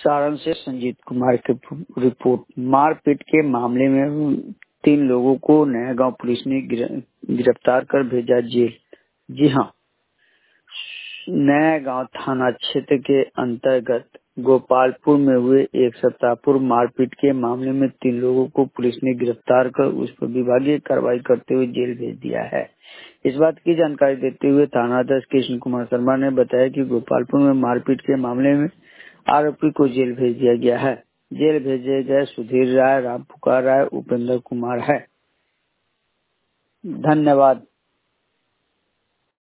सारण से संजीत कुमार की रिपोर्ट। मारपीट के मामले में 3 लोगों को नयागांव पुलिस ने गिरफ्तार कर भेजा जेल। जी हां, नयागांव थाना क्षेत्र के अंतर्गत गोपालपुर में हुए एक सप्ताह पूर्व मारपीट के मामले में 3 लोगों को पुलिस ने गिरफ्तार कर उस पर विभागीय कार्रवाई करते हुए जेल भेज दिया है। इस बात की जानकारी देते हुए थानाध्यक्ष कृष्ण कुमार शर्मा ने बताया कि गोपालपुर में मारपीट के मामले में आरोपी को जेल भेज दिया गया है। जेल भेजे गए सुधीर राय, राम पुकार राय, उपेंद्र कुमार है। धन्यवाद।